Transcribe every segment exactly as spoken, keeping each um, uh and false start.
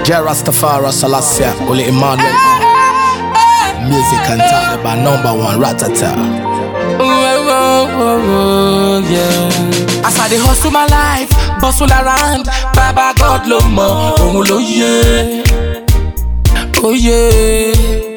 J Rastafari Selassie, Ole Emmanuel. Music and Taliban number one, Ratata. As I dey hustle my life, bustle around, Baba God lo mo, ohun lo ye, oh yeah.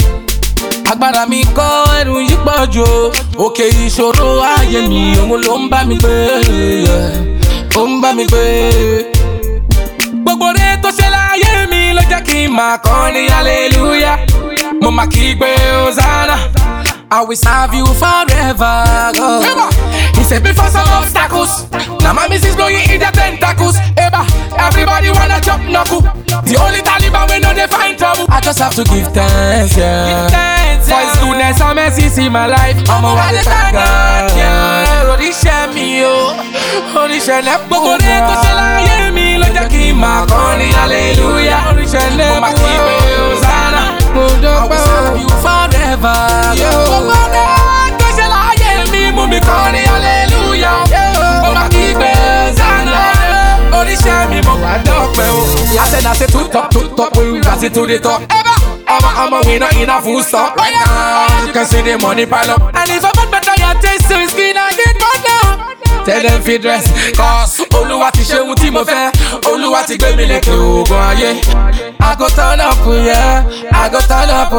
Agbára mi kọ́ ẹ̀rù yìí pọ̀ jù, òkè ìṣòro ayé mi, ohun ló ń bá mi gbé, ó ń bá mi gbé. Gbogbo rẹ̀ tó ṣe láyé mi ló jẹ́ kí n máa kọrin hallelujah. Mo máa kígbe Hosanna, I will serve you forever. Eba, he said before some obstacles, now my missus blowing in the tentacles. Eba, everybody wanna chop knuckle. The only Taliban we know they find trouble. I just have to give thanks, yeah. Give thanks, yeah. For his goodness and mercy in my life. I'm a wild thank God, yeah. Oríṣẹ́ mi o, oríṣẹ́ lẹ gbogbo rẹ̀ tó ṣe láyé mi ló jẹ́ kí n máa kọrin hallelujah. Oríṣẹ́ lẹ mo máa kígbe Hosanna, mo dúpẹ́ o. I will serve you forever. Gbogbo rẹ̀ tó ṣe láyé mi mú mi kọrin hallelujah. Mo máa kígbe Hosanna, oríṣẹ́ mi mo wá dúpẹ́ o. I said I said to top, to top, we got it to the top. I'm a, I'm a winner in a full stop right now. You can see the money pile up. And if I put better your taste to his skin, I get more now. Tell them fit dress, cause Olúwa ti ṣe ohun tí mo fẹ́. Olúwa ti gbé mi lékè ogun ayé. I go turn up, yeah. I go turn up,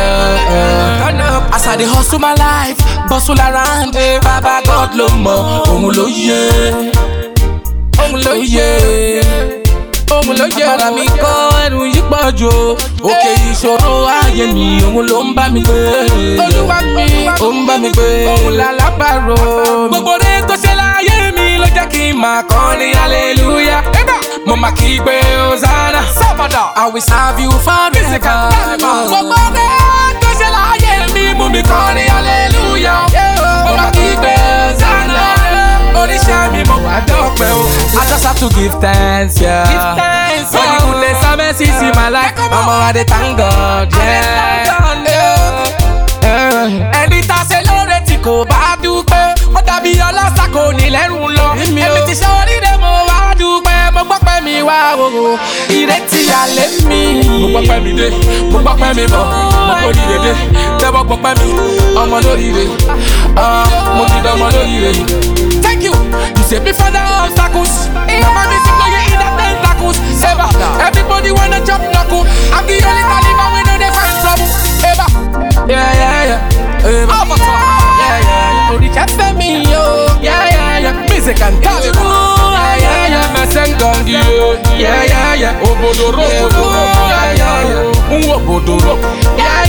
yeah. Turn up. As I dey hustle my life, bustle around, Baba God lo mọ̀, ohun ló yé, ohun ló yé. Ohun ló yẹ ara mi kọ́ ẹ̀rù yìí pọ̀ jù, òkè ìṣòro ayé mi, ohun ló ń bá mi gbé. Olúwa mi, ó ń bá mi gbé. Ohun lálábàárò mi. Gbogbo rẹ̀ tó ṣe láyé mi ló jẹ́ kí n máa kọrin hallelujah. Mo máa kígbe Hosanna, I will serve you forever. Gbogbo rẹ̀ tó ṣe láyé mi mú mi kọrin hallelujah. Mo máa kígbe Hosanna, oríṣẹ́ mi mo wá dúpẹ́ o. I just have to give thanks, yeah. Give thanks, for the goodness and mercy in my life. I'm already thank God, yeah. Ẹni tá ṣe lóore tí kò bá dúpẹ́, ó dàbí ọlọ́ṣà kò ní lẹ́rù lọ. Èmi ti ṣe oríire mo wá dúpẹ́, mo gbọ́ pé mi wá o. Ìrètí alẹ́ mi. Mo gbọ́ pé mi dé, mo gbọ́ pé mi bọ̀, mo kò ní dédé. Tẹ́wọ́ gbọ́ pé mi, ọmọ lóríire, mo ti dán ọmọ lóríire. Thank you. You say before the obstacles, now my music blow you in the tentacles. Eba, everybody wanna jump knuckle. I'm the only Taliban we know they find trouble. Eba, yeah yeah yeah. Eba, yeah yeah yeah. Oríṣẹ́ fẹ́ mi yo. Yeah yeah yeah. Music and Taliban. Yeah yeah yeah. Mesengangi yo. Yeah yeah yeah. Obodo robo. Yeah yeah yeah. Obodo robo. Yeah